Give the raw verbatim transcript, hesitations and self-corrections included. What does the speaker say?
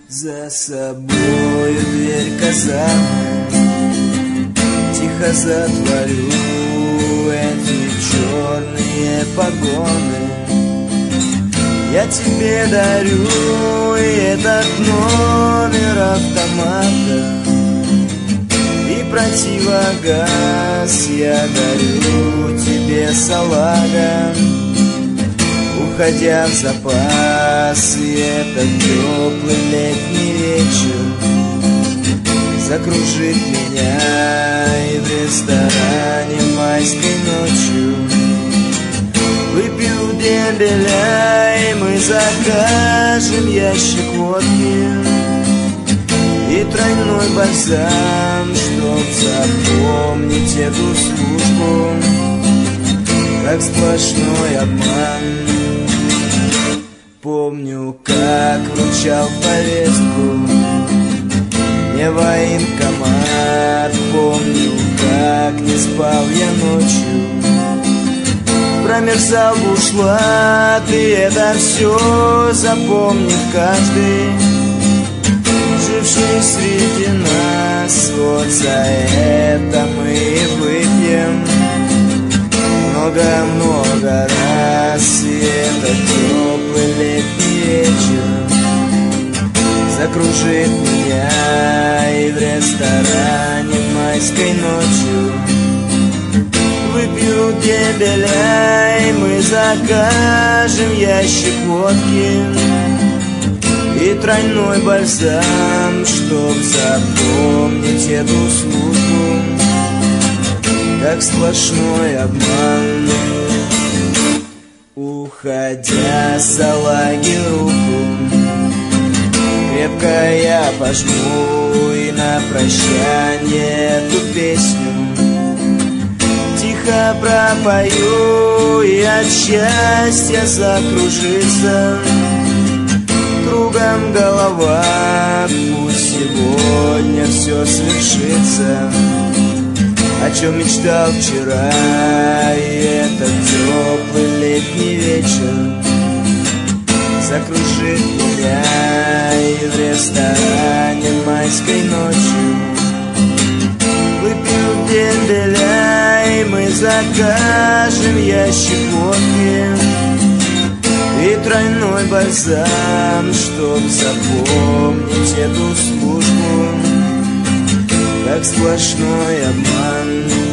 За собою дверь казармы тихо затворю, эти черные погоны я тебе дарю, и этот номер автомата и противогаз я дарю тебе, салага, уходя в запас. И этот теплый летний вечер закружит меня, и в ресторане майской ночью выпью дембеля, и мы закажем ящик водки и тройной бальзам, чтоб запомнить эту службу как сплошной обман. Помню, как вручал повестку мне военкомат, помню, как не спал я ночью, промерзал бушлат, и это все запомнит каждый, живший среди нас. Вот за это мы и выпьем много-много раз. И этот теплый летний вечер закружит меня, и в ресторане майской ночью выпью дембеля, и мы закажем ящик водки и тройной бальзам, чтоб запомнить эту службу как сплошной обман. Уходя, салаги, руку крепко я пожму, и на прощание эту песню тихо пропою, и от счастья закружится кругом голова. Пусть сегодня все свершится, о чем мечтал вчера, и этот теплый летний вечер закружит меня, и в ресторане майской ночью выпью дембеля, и мы закажем ящик водки и тройной бальзам, чтоб запомнить эту службу как сплошной обман.